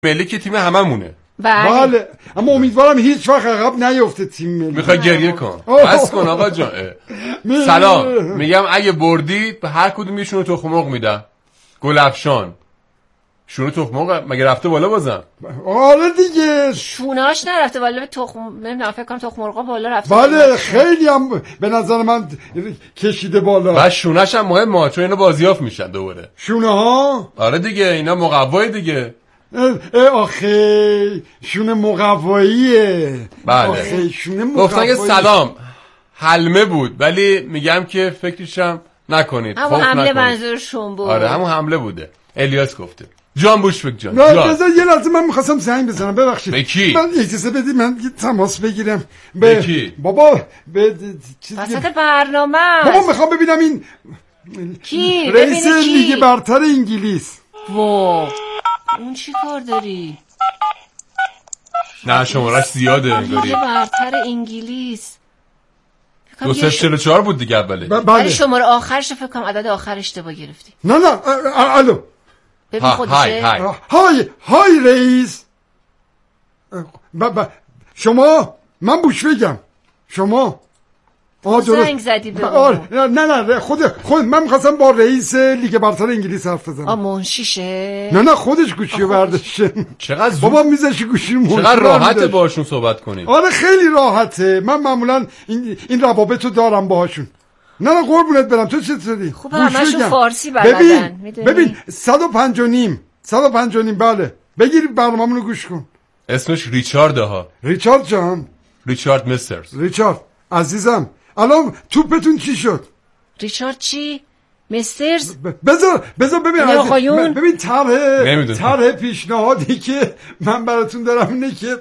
ملی که تیم هممونه. بله اما امیدوارم هیچ وقت عقب نیفته تیم ملی. میخوای گریه کن بس کن آقا جان. سلام میگم اگه بردید به هر کدوم یه شونه تخم مرغ میدم. گلفشان شونه تخم مرغ مگه رفته بالا بازم؟ آره دیگه شونه‌اش نرفته بالا، به تخم نمیدونم فکر کنم تخم مرغا بالا رفته. بله خیلی هم به نظر من کشیده بالا. و شونه‌ش هم مهمه چون اینا بازیافت میشن دوباره. شونه ها؟ آره دیگه اینا مقوای دیگه. آخه شونه مقواییه. بله آخه شونه مقوایی. گفتن که سلام حلمه بود ولی میگم که فکرشم نکنید. همون حمله منظورشون بود. آره همون حمله بوده. الیاس گفته. جان بوشفک جان. بذار یه لحظه من می‌خواستم زنگ بزنم ببخشید. به کی؟ من اجازه بدید من تماس بگیرم. به کی؟ بابا به چیزی وسط برنامه. بابا میخوام ببینم این کی؟ رئیس لیگ برتر انگلیس. وا اون چی کار داری؟ نه شمارش زیاده انگاری. لیگ برتر انگلیس 244 بود دیگه اوله. بله شماره آخرش فکر کنم عدد آخر اشتباه گرفتی. نه الو ببین خودشه. های رئیس. شما من بوشفکم. شما زنگ زدی به نه خود من می‌خواستم با رئیس لیگ برتر انگلیس حرف بزنم. منشیشه؟ نه خودش گوشیو برداشته. چقدر بابا میذاشی گوشی چقدر راحته باشون صحبت کنی. آره خیلی راحته. من معمولا این روابطو دارم باهاشون. نه قربونت برم. تو چطوری؟ خوب همشون فارسی بلدن. ببین 105 و نیم بله. بگیر برنامه‌مونو گوش کن. اسمش ریچارده ها. ریچارد جان. ریچارد مسترز. ریچارد عزیزم الان توپتون چی شد؟ ریچارد چی؟ مسترز؟ بذار ببین طرح پیشنهادی که من براتون دارم اینه که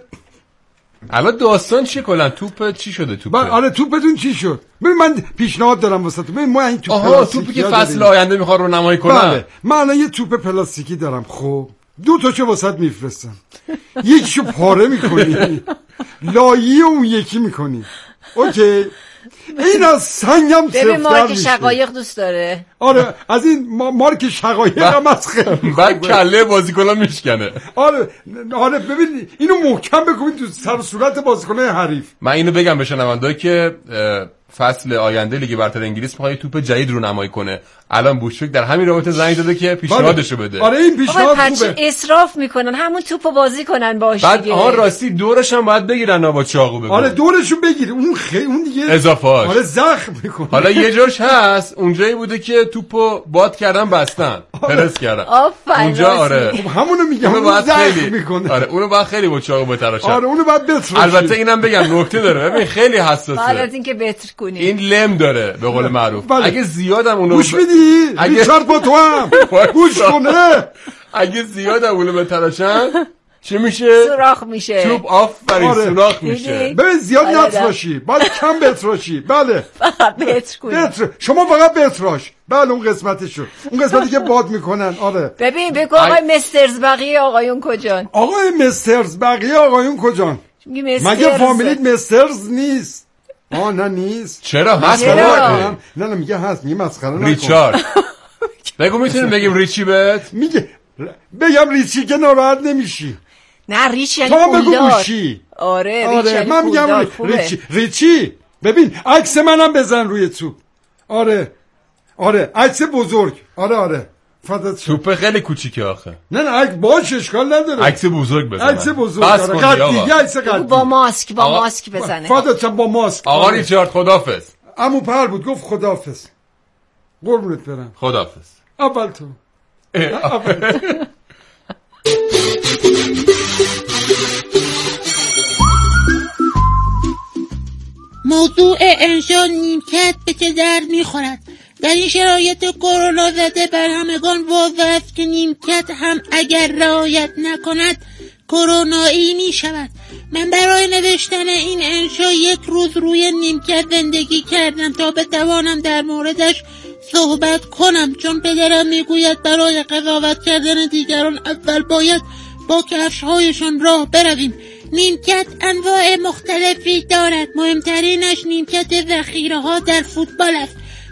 الان داستان چیه کلا توپ چی شده توپ؟ آره توپتون چی شد؟ ببین من پیشنهاد دارم واسهتون. ببین ما این توپی که فصل آینده میخواد رو نمایی کنه. بله من الان یه توپ پلاستیکی دارم. خب 2 تاشو واسط میفرستم. یکیشو پاره میکنی لایی اون یکی میکنی. اوکی این از سنگم سفتر میشه. مارک شقایق دوست داره. آره از این مارک شقایق هم از خیلی بعد کله بازیکنان میشکنه. آره ببین اینو محکم بکنید تو سر صورت بازیکنان حریف. من اینو بگم به شنونده‌ها که فصل آینده لیگ برتر انگلیس میخواد توپ جدید رو نمایی کنه. الان بوشفک در همین رابطه زنگ زده که پیشنهادشو بده. آره این پیشنهاد خوبه. اسراف میکنن همون توپو بازی کنن باشه. بعد راستی دورش هم باید بگیرن با چاقو بگو. آره دورشو بگیر. اون دیگه اضافه‌اش. آره زخم میکنه. حالا یه جاش هست اونجایی بوده که توپو باد کردن بستن. پرس کردن. اونجا آره. خب همونو میگم. اون زخم میکنه. آره اونو باید خیلی با چاقو بتراشن. آره اونو باید بتراشن. البته اینم بگم نکته داره. ببین خیلی حساسه. حالت این که بتر کنی. این لم داره به قول معروف. اگه زیادم اونو گوش میدی؟ ریچارد با تو هم گوش کنه. اگه زیادم اونو بتراشن چی میشه؟ سوراخ میشه. توپ آفرین سوراخ میشه. ببین زیاد نتراشی باید کم بتراشی. بله فقط بتر کنی. شما فقط بتراش. بله اون قسمتشو اون قسمتی که باد میکنن. آره ببین بگو آقای مسترز بقیه آقایون کجان؟ آقای مسترز بقیه آقایون کجان؟ مگه فامیلیت مسترز نیست؟ نه نیست. چرا هست؟ نه میگه هست. میگه مسخره نکن. ریچارد بگو میتونیم بگیم ریچی بهت؟ میگه بگم ریچی که ناراحت نمیشی. نه ریچی یعنی پولدار. آره ریچی یعنی من میگم ریچی. ببین عکس منم بزن روی توپ. آره عکس بزرگ. آره توپ خیلی کوچیکه آخه. نه باش اشکال نداره. عکس بزرگ بزن. عکس بزرگ. عکس قدی. با ماسک بزنه. فدات با ماسک. آقا ریچارد خدافظ. عمو پر بود گفت خدافظ. قربونت برم. خدافظ. اول تو. موضوع انشا نیمکت به چه در میخورد؟ در این شرایط کرونا زده بر همگان واضح است که نیمکت هم اگر رعایت نکند کرونایی می شود. من برای نوشتن این انشا 1 روز روی نیمکت زندگی کردم تا بتوانم در موردش صحبت کنم، چون پدرم میگوید برای قضاوت کردن دیگران اول باید با کفش‌هایشان راه برویم. نیمکت انواع مختلفی دارد. مهمترینش نیمکت ذخیره‌ها در فوتبال است.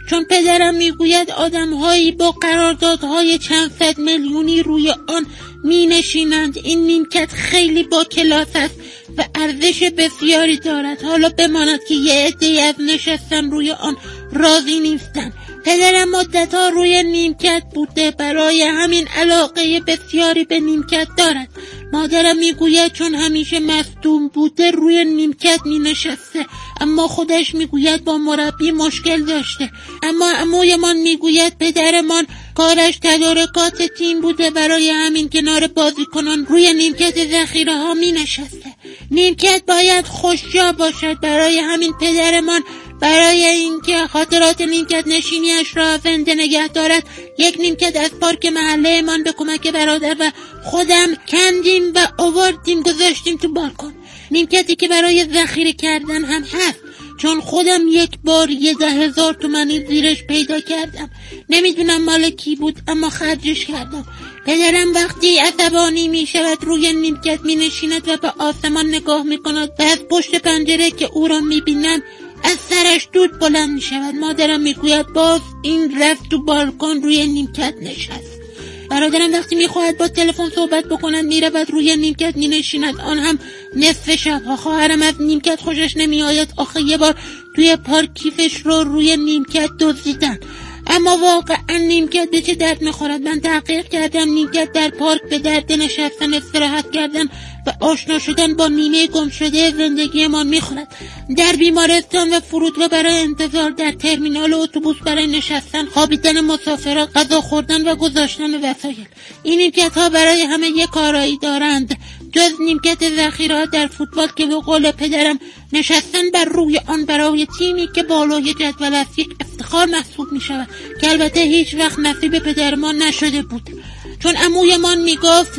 چون پدرم میگوید آدم‌هایی با قراردادهای چند صد میلیونی روی آن مینشینند. این نیمکت خیلی با کلاس است و ارزش بسیاری دارد. حالا بماند که یه عده‌ای از نشستن روی آن راضی نیستند. پدرم مدت‌ها روی نیمکت بوده، برای همین علاقه بسیاری به نیمکت دارد. مادرم میگوید چون همیشه مصدوم بوده روی نیمکت مینشسته، اما خودش میگوید با مربی مشکل داشته. اما عمویمان میگوید پدرمان کارش تدارکات تیم بوده، برای همین کنار بازیکنان روی نیمکت ذخیره ها مینشسته. نیمکت باید خوشجا باشد، برای همین پدرمان برای اینکه خاطرات نیمکت نشینیش را زنده نگه دارد یک نیمکت از پارک محله من به کمک برادر و خودم کندیم و آوردیم گذاشتیم تو بالکن. نیمکتی که برای ذخیره کردن هم هست، چون خودم یک بار 10,000 تومانی زیرش پیدا کردم. نمیدونم مال کی بود اما خرجش کردم. پدرم وقتی عصبانی می شود روی نیمکت می نشیند و به آسمان نگاه می کند و از پشت پنجره که او را می بینم از سرش دود بلند می شود. مادرم می گوید باز این رفت تو بالکن روی نیمکت نشست. برادرم وقتی می خواهد با تلفن صحبت بکند می رود روی نیمکت می نشیند، آن هم نصف شب. خواهرم از نیمکت خوشش نمی آید. آخه یه بار توی پارک کیفش رو روی نیمکت دزدیدن. اما واقعا نیمکت به چه درد میخورد؟ من تحقیق کردم، نیمکت در پارک به درد نشستن، استراحت کردن و آشنا شدن با نیمه گم شده زندگی ما میخورد. در بیمارستان و فرودگاه برای انتظار، در ترمینال اتوبوس برای نشستن، خوابیدن مسافران، غذا خوردن و گذاشتن وسایل. این نیمکت ها برای همه یک کارایی دارند، جز نیمکت ذخیره در فوتبال که به قول پدرم نشستن بر روی آن برای تیمی که بالای جدول است یک افتخار محسوب می شود، که البته هیچ وقت نصیب پدرمان نشده بود، چون عمویمان می گفت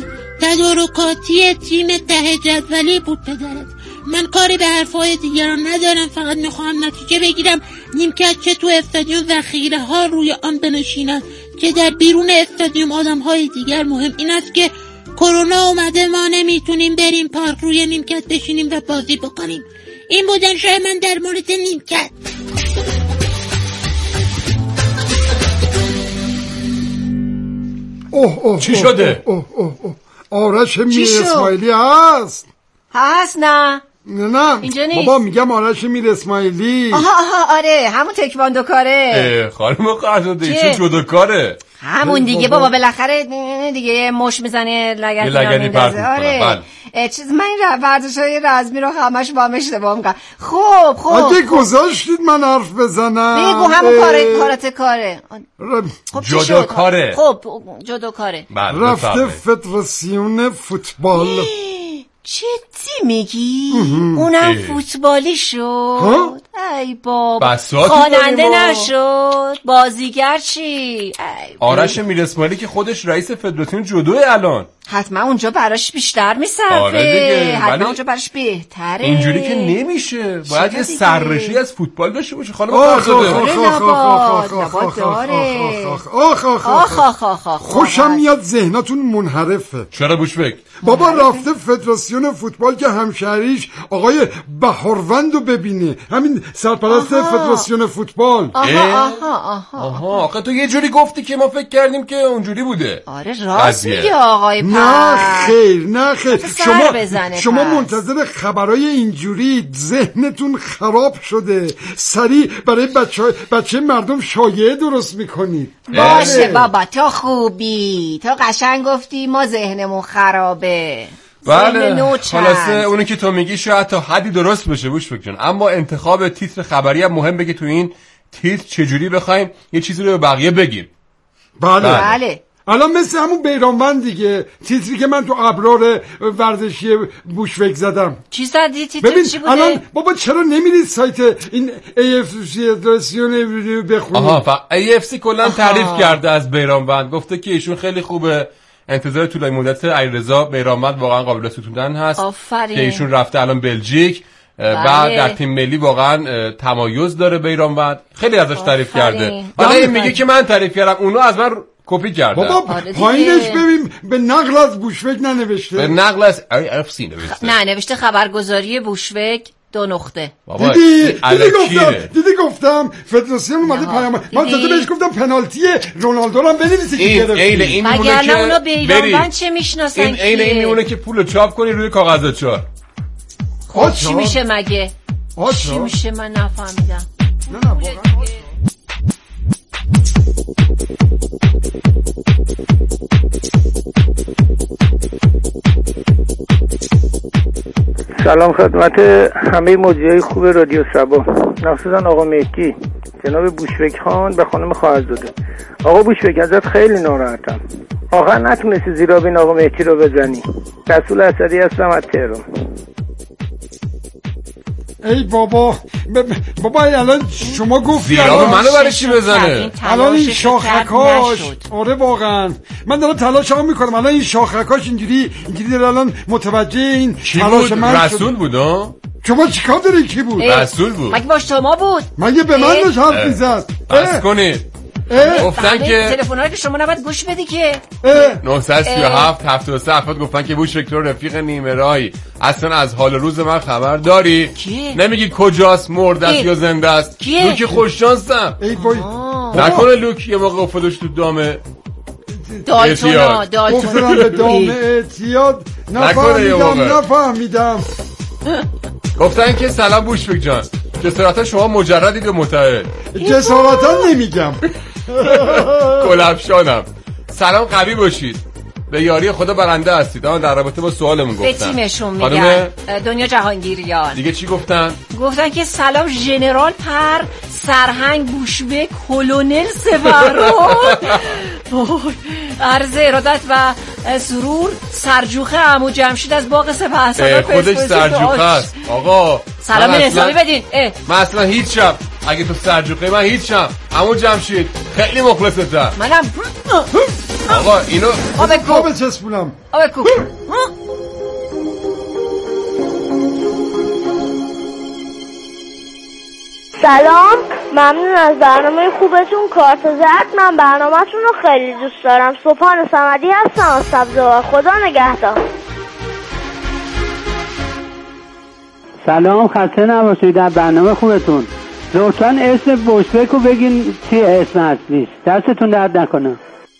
تدارکاتی تیم ته جدولی بود پدرت. من کاری به حرفای دیگران ندارم، فقط میخواهم نتیجه بگیرم نیمکت چه تو استادیوم ذخیره ها روی آن بنشینند که در بیرون استادیوم آدم های دیگر. مهم این است که کرونا اومده، ما نمیتونیم بریم پارک روی نیمکت بشینیم و بازی بکنیم. این بودن شاید من در مورد نیمکت. چی شده؟ آرش میر اسماعیلی هست نه اینجا نیست. بابا میگم آرش میر اسماعیلی. آها آره همون تکواندو کاره. خانم قرارداد چه جدا کاره؟ همون دیگه بابا بالاخره دیگه مش میزنه لگدی میندازه. آره چیز من این ورزش‌های رزمی رو همش با هم اشتباه میکنم. خب اگه گذاشتید من حرف بزنم بگو. همون کارate کاره. خب جدا کاره. خب جدا کاره. رفته فدراسیون فوتبال. چی میگی؟ اونم فوتبالی شد. ای بابا خواننده نشد، بازیگر چی؟ آرش میر اسماعیلی که خودش رئیس فدراسیون جودوه الان، حتما اونجا براش بیشتر میصرفه. آره حتما اونجا براش بهتره. اینجوری که نمیشه، باید یه سررشته از فوتبال داشته باشه. خانم قرارداد خوشم میاد ذهناتون منحرفه. چرا بوشبک؟ بابا رفته فدراسیون فوتبال که همشهریش آقای بهاروندو ببینه، همین سرپرست فدراسیون فوتبال. آها آخه تو یه جوری گفتی که ما فکر کردیم که اونجوری بوده. آره راست میگه آقای نه خیر شما منتظر خبرای اینجوری ذهنتون خراب شده، سریع برای بچه مردم شایعه درست میکنید. باشه بابا تو خوبی، تو قشنگ گفتی، ما ذهنمون خرابه. بله خلاصه اونی که تو میگی شاید تا حدی درست بشه بوشبک جان، اما انتخاب تیتر خبری هم مهم بگی تو این تیتر چجوری بخوایم یه چیزی رو به بقیه بگیم. بله الان مثل همون بیرانوند دیگه، تیتری که من تو ابرار ورزشی بوشبک زدم. چی زدی؟ تیتر ببین چی بوده؟ الان بابا چرا نمیرید سایت این AFC فدراسیون بخونید؟ AFC کلا تعریف کرده از بیرانوند، گفته که ایشون خیلی خوبه، انتظار طولانی مدت علیرضا بیرانوند واقعا قابل ستودن هست. آفرین. که ایشون رفته الان بلژیک. بعد در تیم ملی واقعا تمایز داره بیرانوند، خیلی ازش تعریف کرده. حالا میگه که من تعریف کردم، اونو از من کپی کرده. بابا پایینش ببین به نقل از بوشبک ننوشته، به نقل از AFC نوشته. نه نوشته خبرگزاری بوشبک 2 نقطه. دیدی گفتم فدراسیون اومده پیام من داده بهش گفتم پنالتی رونالدو رو بنویسی که گرفتی. این مگر نه اونا به ایران چه میشناسن؟ این میمونه که پولو چاپ کنی روی کاغذ چهار. خب چی میشه مگه؟ چی میشه من نفهمیدم. نه واقعا سلام خدمت همه مجریای خوب رادیو صبا، مخصوصا آقا مهدی، جناب بوشبک خان به خانم خواهرزاده. آقا بوشبک ازت خیلی ناراحتم، آخر نتونستی زیرابین آقا مهدی رو بزنی. رسول اسدی هستم از تهران. ای بابا الان شما گفتی زیراب منو برای چی بزنه؟ الان این شاخکاش آره واقعا من دارم تلاشمو میکنم. الان این شاخکاش اینجوری داره الان متوجه این تلاش من شد. رسول بود ها؟ شما چیکار دارین؟ کی بود؟ رسول بود. مگه باش شما بود؟ مگه به من داشت حرف میزد؟ بس کنید. گفتن که تلفن‌ها رو که شما نباید گوش بدی که 937 73 افراد گفتن که بوش وکتور رفیق نیمه راهی اصلا از حال روز من خبر داری؟ کیه؟ نمیگی کجاست، مرده است یا زنده است؟ لوک خوششانسم. ای وای نکنه لوک یه موقع افتادش تو دام دالتونا گفتم به دام اعتیاد. نفهمیدم. گفتن که سلام بوشفک جان، جسارتا شما مجردید و متعهد. جسارتا نمیگم کلبشانم. سلام قوی باشید، به یاری خدا برنده هستید. اما در رابطه با سوالمون گفتن به تیمشون میگن دنیا جهانگیریان دیگه چی گفتن که سلام ژنرال پر سرهنگ بوشبک کلونل سفران عرض ارادت و سرور سرجوخه عمو جمشید از باغ سپهسالار. خودش سرجوخه است آقا. سلام حسابی بدین. من اصلا هیچم، اگه تو سرجوخه من هیچم. عمو جمشید خیلی مخلصتم. منم آقا اینو آب چسبونم. سلام، ممنون از برنامه خوبتون کارت زرد. من برنامه‌تون رو خیلی دوست دارم. سبحان صمدی هستم از سبزوار. خدا نگهدار. سلام، خسته نباشید. در برنامه خوبتون لطفاً اسم بوشبک رو بگین چیه اسم اصلیش. دستتون درد نکنه.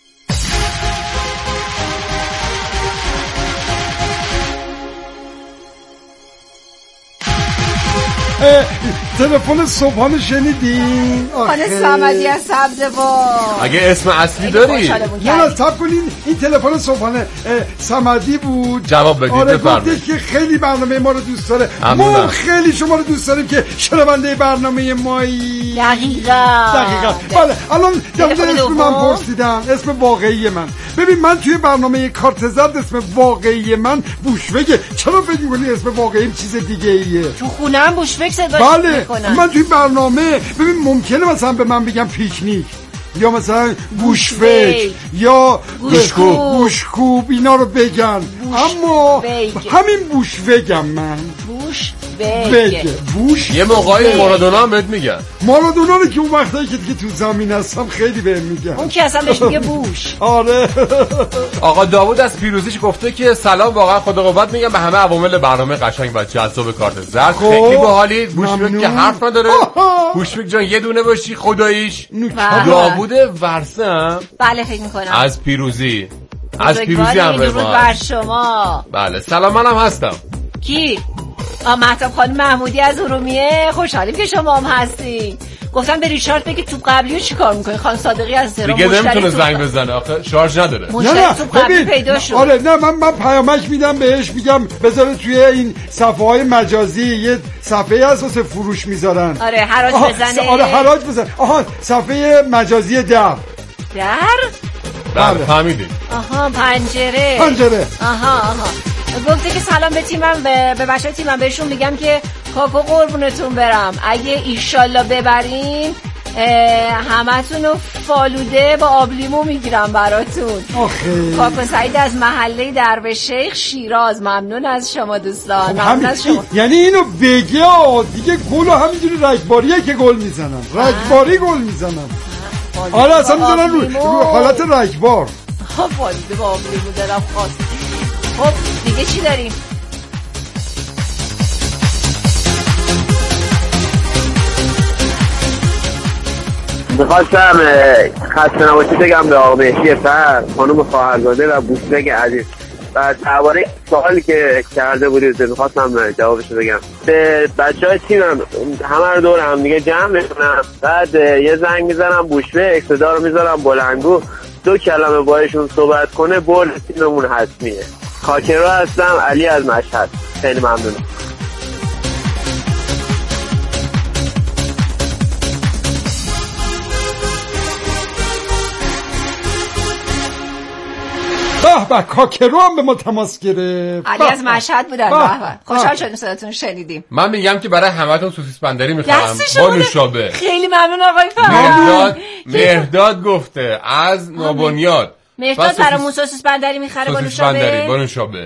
تلفن صبحانه شنیدین؟ خانه صمدی از سبزوار. اگه اسم اصلی داری نه صبر کنین. این تلفن صبحانه صمدی بود. جواب بدید. آره گفتش که خیلی برنامه ما رو دوست داره. ما خیلی شما رو دوست داریم که شنونده برنامه مایی. دقیقاً. بله الان اسم من پرسیدن، اسم واقعی من. ببین من توی برنامه کارت زرد اسم واقعی من بوشبکه. چرا فکر می‌کنی اسم واقعیم چیز دیگه ایه؟ تو خونه‌ام بوشبک صداش میکنن. من توی برنامه ببین ممکنه مثلا به من بگم پیکنیک یا مثلا گوشفک یا گوشکوب اینا رو بگن، اما همین بوشوگم من. بوش یه موقعی مارادونا هم بهت میگن. مارادونا رو که اون وقتایی که دیگه تو زمین هستم خیلی بهم میگن. اون که اصلا بهش میگه بوش. آره. آقا داوود از پیروزیش گفته که سلام، واقعا خدا قوت میگم به همه عوامل برنامه قشنگ و جذاب کارت زرد. خیلی باحالی. بوشفک که حرف نداره. بوشفک جان یه دونه باشی خداییش. داوود ورسم. بله فکر میکنم از پیروزی هم بر شما. بله سلام، منم هستم. کی؟ مهتاب خانم محمودی از ارومیه. خوشحالیم که شما هم هستین. گفتن به ریچارد بگی توپ قبلی رو چیکار میکنی. خانم صادقی از تهران دیگه نمیتونه زنگ بزنه آخه شارژ نداره. مشتری توپ قبلی پیدا شد. آره نه من پیامک میدم بهش، میگم بذاره توی این صفحه های مجازی یه صفحه هست واسه فروش میذارن. آره حراج بزنه. آره حراج بزنه. صفحه مجازی در بله فهمیدید. پنجره. گفته که سلام به تیمم، به بچه تیمم بهشون میگم که کاکو قربونتون برم. اگه ایشالله ببرین همتون رو فالوده با آبلیمو میگیرم براتون. کاکو سعید از محله درویش شیخ شیراز. ممنون از شما دوستان. ممنون از شما. یعنی اینو بگه دیگه گلو همینجوری رگباریه که گل میزنن. رگباری گل میزنن. آره اصلا میزنن رو حالت رگبار. فالوده با آبلیمو دارم خواست. خب دیگه چی داریم؟ میخواستم خسته نباشید بگم به آقا مهدی فر، خانم خواهرزاده و بوشبک عزیز و درباره سوالی که کرده بودید میخواستم جوابشو بگم. به بچه‌های تیمم همه رو دور هم دیگه جمع میکنم، بعد یه زنگ میزنم بوشبک، صدا رو میذارم بلندگو، 2 کلمه بایشون صحبت کنه، برد تیممون حتمیه. خاکرو هستم، علی از مشهد. خیلی ممنونم. به کاکرو هم به ما تماس گرفت. علی از مشهد بودن. به خوشحال شدیم صداتون شنیدیم. من میگم که برای همتون سوسیس بندری میخرم با نوشابه. خیلی ممنون آقای فرهاد. مهرداد گفته از نوبنیاد مهرداد برامون سوسیس بندری میخره با نوشابه. با نوشابه.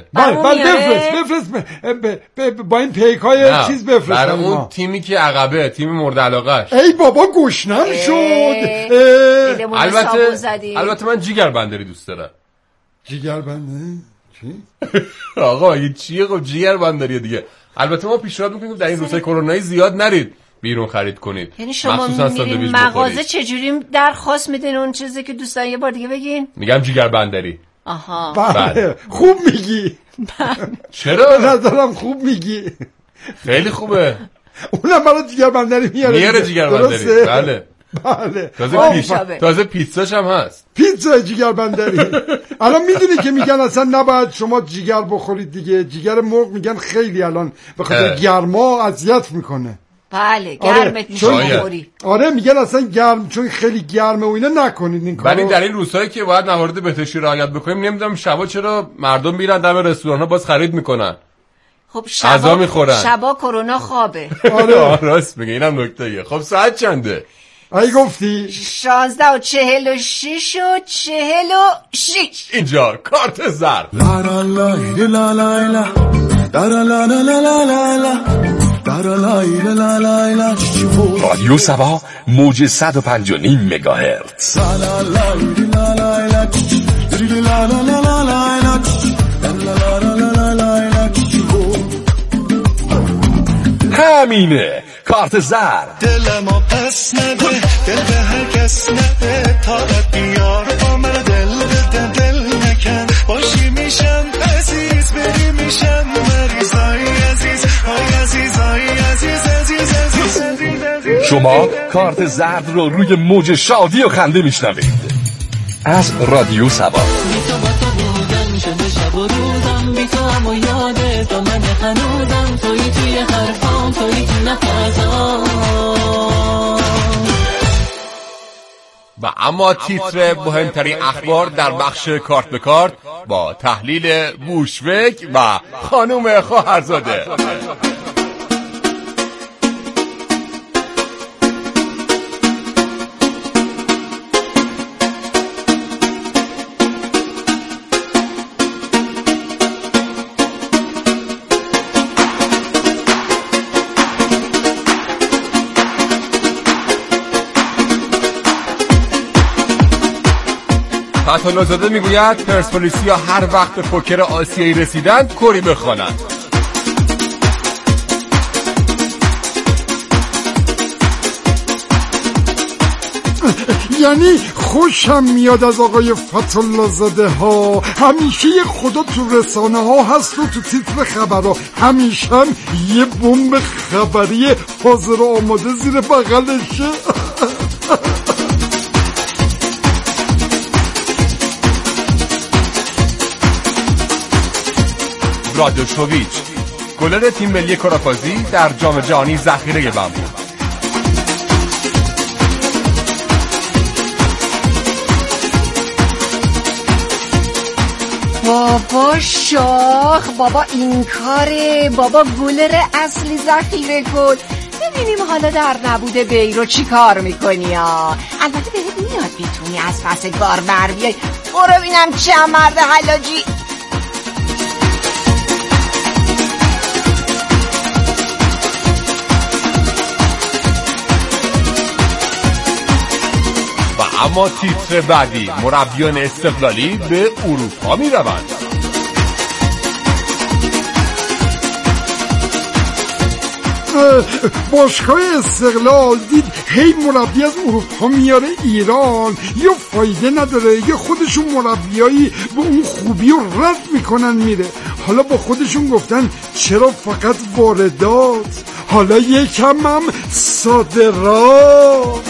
بفرست با این پیکای چیز بفرست برای اون تیمی که عقبه، تیم مورد علاقه‌اش. ای بابا گشنم شد. البته من جیگر بندری دوست دارم. جیگر بندری؟ چی؟ آقا این چیه؟ خب جیگر بندریه دیگه. البته ما پیشنهاد میکنیم در این روزهای کرونایی زیاد نرید بیرون خرید کنید. یعنی شما میرین مغازه چجوری درخواست میدین اون چیزی که دوست دارین؟ یه بار دیگه بگین. میگم جیگر بندری. آها بله خوب میگی. چرا؟ نظرم خوب میگی. خیلی خوبه. اونم برای جیگر بندری میاره جیگر بندری. بله تازه پیتزاش هم هست. پیتزا جیگر بندری. الان میدونی که میگن اصلا نباید شما جیگر بخورید دیگه. جیگر مرغ میگن خیلی الان به خاطر گرما اذیت میکنه. بله گرمت میشه بخوری. آره میگن اصلا گرم چون خیلی گرمه و اینا نکنید این کارو. ولی در این روزهایی که باید موارد بهداشتی رعایت بکنیم نمیدونم شبا چرا مردم میرن دم رستوران‌ها باز خرید میکنن. خب شبا کرونا خوابه. آره راست میگه، اینم نکته‌ایه. خب ساعت چنده؟ ای گفتی 16:46 و 46. اینجا کارت زرد. رادیو سبا موج 105.5 مگاهرتز. همینه کارت زرد. دل ما پس نده، دل به هر کس نده، طاقت بیار با من، دل نکن، باشی میشم عزیز، بری میشم مریض، آی عزیز، آی عزیز، آی عزیز، عزیز، عزیز، عزیز. شما کارت زرد رو روی موج شادی و خنده میشنوید از رادیو سبا. بی تو با تو بودن شده شب و روزم، بی تو هم و یاده تو من هنوزم، توی توی حرفام، توی تو نفسام. و اما تیتر مهمترین اخبار در بخش کارت به کارت با تحلیل بوشبک و خانم خواهرزاده. فتح‌الله‌زاده میگوید پرسپولیسیا هر وقت به پوکر آسیایی رسیدند کری بخوانند. یعنی خوشم میاد از آقای فتح‌الله‌زاده ها. همیشه یه خدا تو رسانه ها هست و تو تیتر خبرها همیشه هم یه بمب خبری حاضر و آماده زیر بغلشه. رادوشوویچ گلر تیم ملی کره‌بازی در جام جهانی ذخیره من بود. بابا شاخ، بابا این کاره، بابا گلر اصلی ذخیره گل. ببینیم حالا در نبود بیرو چی کار میکنی ها. البته بهت میاد بتونی از پس کار بر بیای. برو بینم چه مرد حلاجی. اما تیتر بعدی مربیان استقلالی به اروپا می روند. باشگاه استقلال دید هی مربی از اروپا میاره ایران، یا فایده نداره یا خودشون مربیایی به اون خوبی رو رد میکنن میره. حالا با خودشون گفتن چرا فقط واردات، حالا یکم هم صادرات.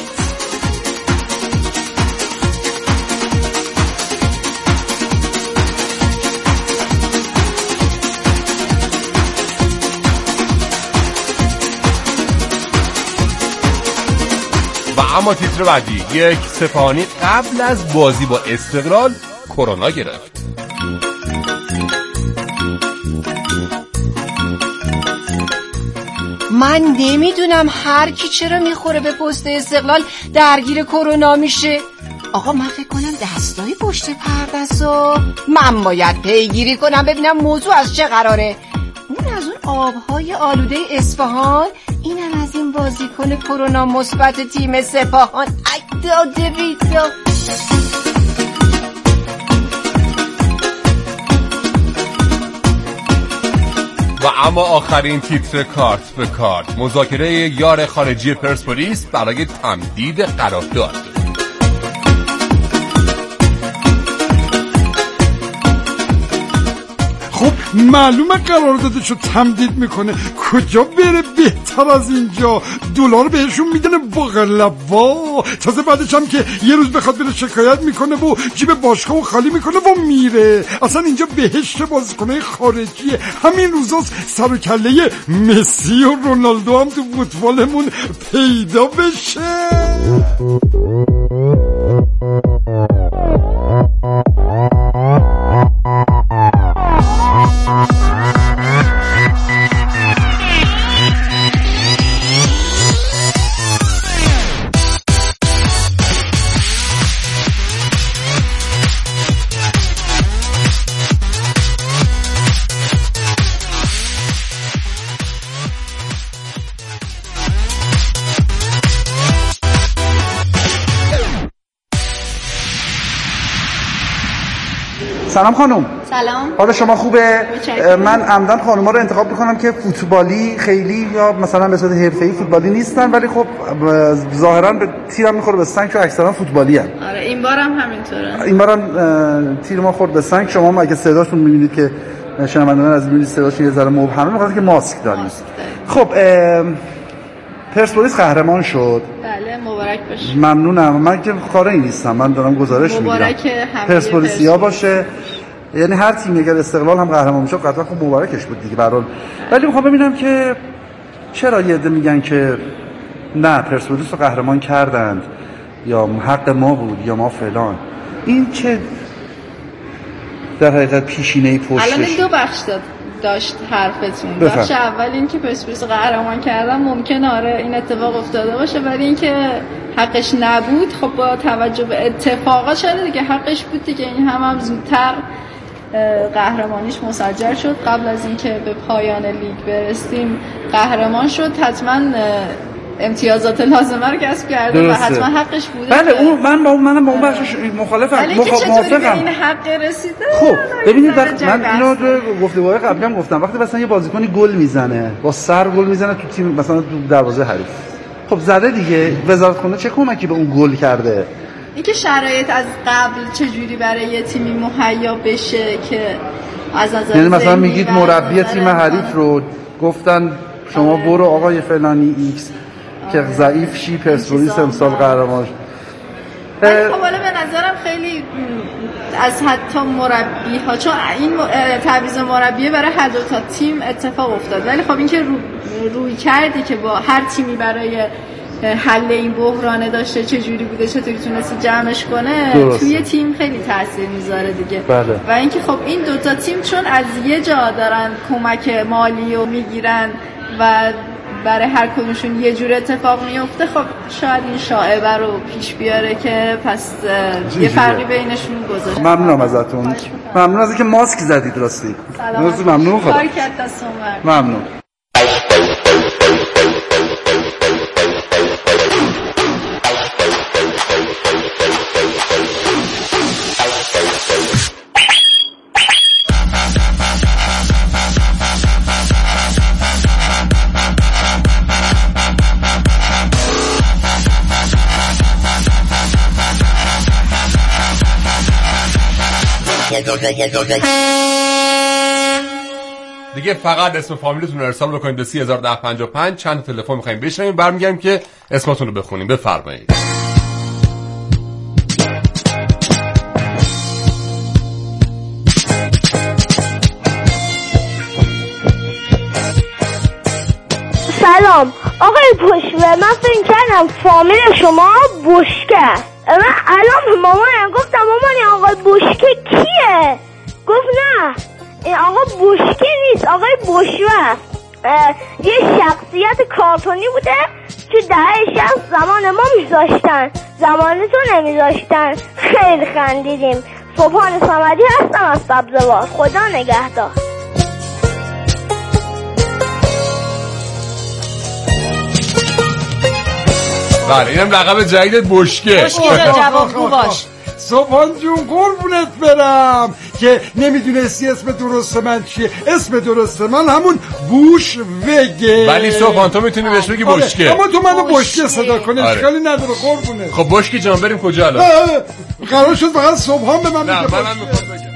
و اما تیتر بعدی، یک سپاهانی قبل از بازی با استقلال کرونا گرفت. من نمیدونم هر کی چرا میخوره به پست استقلال درگیر کرونا میشه. آقا من فکر کنم دستای پشت پرده است و من باید پیگیری کنم ببینم موضوع از چه قراره. اون از اون آبهای آلوده اصفهان، اینم از این بازیکن کرونا مثبت تیم سپاهان. ای داده بیدا. و اما آخرین تیتر کارت به کارت، مذاکره یار خارجی پرسپولیس برای تمدید قرارداد. خب معلومه قراردادشو تمدید میکنه، کجا بره بهتر از اینجا؟ دلار بهشون میدنه باقلوا. تازه بعدش هم که یه روز بخواد بره شکایت میکنه و جیب باشگاهو خالی میکنه و میره. اصلا اینجا بهشت بازیکنای خارجیه. همین روزاست سر و کله مسی و رونالدو هم تو فوتبالمون پیدا بشه. سلام خانم. سلام. حالا شما خوبه؟ من عمدن خانوما رو انتخاب میکنم که فوتبالی خیلی یا مثلا به صورت حرفه‌ای فوتبالی نیستن، ولی خب ظاهرا به تیرم میخوره به سنگ، چون اکثرا فوتبالی ان. آره این بارم همینطوره. این بارم تیر ما خورد به سنگ. شما هم اگه صداشون میبینید که شنوندگان از میبینید صداشون یه ذره مبهمه، میخواد که ماسک داریم. خب پرسپولیس قهرمان شد. بله مبارک باشه. ممنونم. من که کاری نیستم، من دارم گزارش میگیرم. مبارک همه پرسپولیسیا باشه. یعنی هر تیمی اگر استقلال هم قهرمان میشه قطعا خب مبارکش بود دیگه برام. ولی میخوام ببینم که چرا یه عده میگن که نه پرسپولیس رو قهرمان کردند یا حق ما بود یا ما فلان. این چه در حقیقت پیشینه‌ای پشتش؟ الان دو بخش داشت حرفتون. بخش اول این که پرسپولیس قهرمان کردن ممکنه آره این اتفاق افتاده باشه، ولی این که حقش نبود خب با توجه به اتفاقات شده دیگه حقش بود دیگه. این هم زودتر قهرمانیش مسجل شد، قبل از اینکه به پایان لیگ برسیم قهرمان شد، حتما امتیازات لازمه رو کسب کرده و حتما حقش بوده. بله اون منم با اون بخشش مخالفم. موافقم. این حق رسیده. خب ببینید من اینو گفتگوهای قبلی هم گفتم، وقتی مثلا یه بازیکنی گل میزنه با سر گل میزنه تو تیم مثلا تو دروازه حریف، خب زده دیگه، وزارت خونه چه کمکی به اون گل کرده؟ اینکه شرایط از قبل چجوری برای یه تیمی مهیا بشه که از نظر یعنی مثلا میگید مربی تیم حریف رو گفتن شما برو آقای فلانی ایکس که ضعیف شی پرسپولیس امسال قهرمان. خب حالا به نظرم خیلی از حتی مربی ها، چون این تعویض مربی برای هر دو تا تیم اتفاق افتاد، ولی خب اینکه روی کردی که با هر تیمی برای حل این بحرانه داشته چجوری بوده، چطوری تونسته جمعش کنه درسته. توی تیم خیلی تاثیر میذاره دیگه. بله. و اینکه خب این دوتا تیم چون از یه جا دارن کمک مالی رو میگیرن و برای هر کدومشون یه جور اتفاق میفته، خب شاید این شائبه رو پیش بیاره که پس یه فرقی بینشون گذاشته. ممنونم ازتون. ممنون از اینکه ماسک زدید راستی. ممنون. خدا. ممنون. دیگه فقط اسم فامیلتون رو ارسال بکنید به 301055. چند تلفن می‌خوایم بشنویم، برمیگردیم که اسمتون رو بخونیم. بفرمایید. سلام آقای بشوه، من فکر کردم فامیل شما بشکه. من الان مامانم گفتم مامان آقای بشکه کیه؟ گفت نه این آقا بشکه نیست، آقای بشوه یه شخصیت کارتونی بوده که دهه 60 زمان ما میذاشتن، زمان تو نمیذاشتن. خیلی خندیدیم. صبحان صمدی هستم از سبزوار. خدا نگهدار. بله اینم لقب جدیدت بشکه. بشکه جوابگو باش. صبحان جون قربونت برم که نمیدونستی اسم درست من چیه. اسم درست من همون بوش وگه. ولی صبحان تو میتونی بهش بگی بشکه. اما تو منو بشکه صدا کنی اشکالی نداره قربونت. خب بشکه جان بریم کجا الان؟ قرار شد فقط صبحان به من بگه. نه منم میخوام بگم.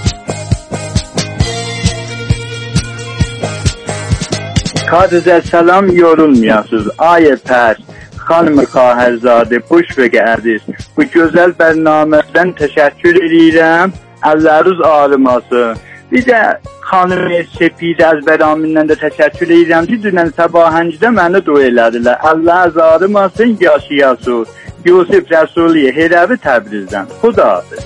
Kadıza salam yorulmayasınız. Ayetler, hanım Kahirzadə, Buşbək əziz. Bu gözəl bərnamədən təşəkkür edirəm. Əlləriniz ağrımasın. Bir də xanım Sepid Əzbəramindən də təşəkkür edirəm ki, dünən sabahəncədə məni dua elədilər. Əlləriniz ağrımasın, yaşayasın. Yusuf Rəsuliyə, Herəvi Təbrizdən. Xudahafiz.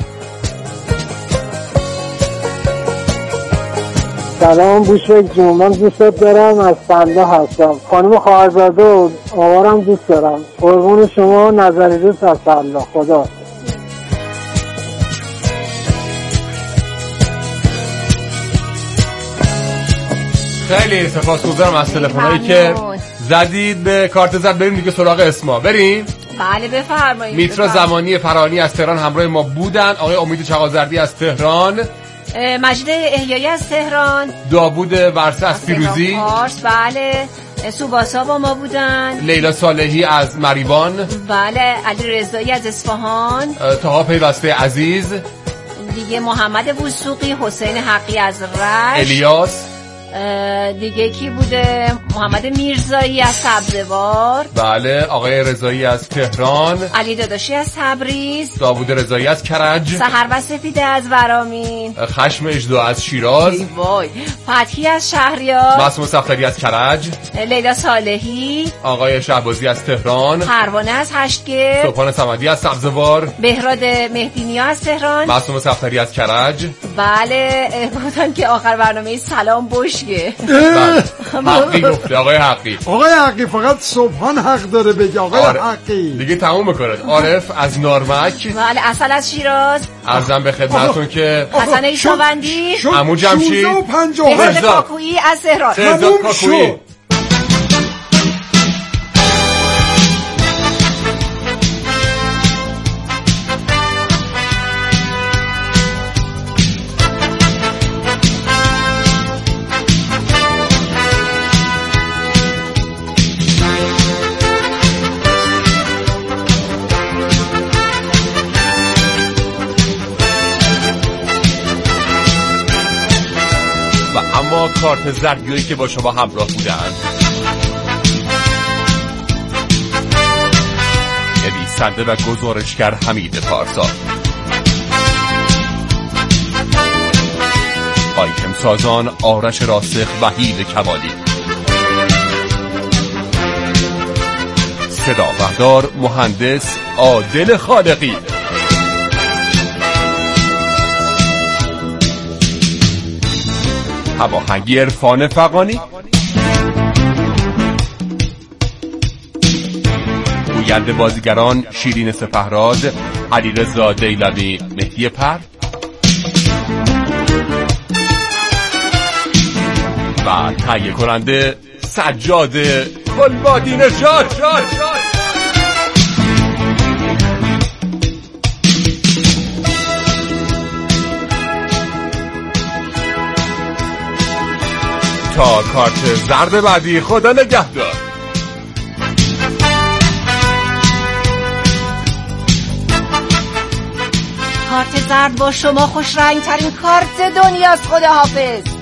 سلام بوشک جون، من دوستت دارم، از فنده هستم. خانم خواهرزاده و آوارم دوست دارم. قربون شما، نظری دوست از فنده. خدا خیلی سپاسگزارم از تلفنایی که زدید به کارت زد. بریم دیگه سراغ اسما. بریم. بله بفرمایید. میترا زمانی فرانی از تهران همراه ما بودن. آقای امید چغازردی از تهران، مجید احیایی از تهران، داوود ورسه از پیروزی، بله، سوباسا با ما بودن، لیلا صالحی از مریوان، بله، علی رضایی از اصفهان، طاها پیوسته عزیز، دیگه محمد وثوقی، حسین حقی از رشت، الیاس، دیگه کی بوده؟ محمد میرزایی از سبزوار، بله، آقای رضایی از تهران، علی داداشی از تبریز، داوود رضایی از کرج، سحر و سپیده از ورامین، خشم اجدا از شیراز، وای، فتحی از شهریار، معصوم صفدری از کرج، لیلا صالحی، آقای شهبازی از تهران، پروانه از هشتگیر، صبحان صمدی از سبزوار، بهراد مهدینیا از تهران، معصوم صفدری از کرج. بله گفتن که آخر برنامه سلام بشکه. حقی گفته آقای حقی. آقای حقی فقط صبحان حق داره بگه. آقای حقی دیگه تموم میکنه. عارف از نارمک، بله، اصل از شیراز، عرضم به خدمتتون که حسن ایساوندی، عمو جمشید، بهزاد کاکویی از تهران. بهزاد کاکویی. اما کارت زردیایی که با شما همراه بودند، نویسنده و گزارشگر حمید پارسا، آیتم سازان آرش راسخ و وحید کمالی، صدا بردار مهندس عادل خالقی، هماهنگی عرفان فغانی، گوینده بازیگران شیرین سپهراد، علیرضا دیلمی، مهدی پر و تهیه کننده سجاد کلبادی نژاد. تا کارت زرد بعدی، خدا نگهدار. کارت زرد با شما خوش رنگ ترین کارت دنیاست. خداحافظ.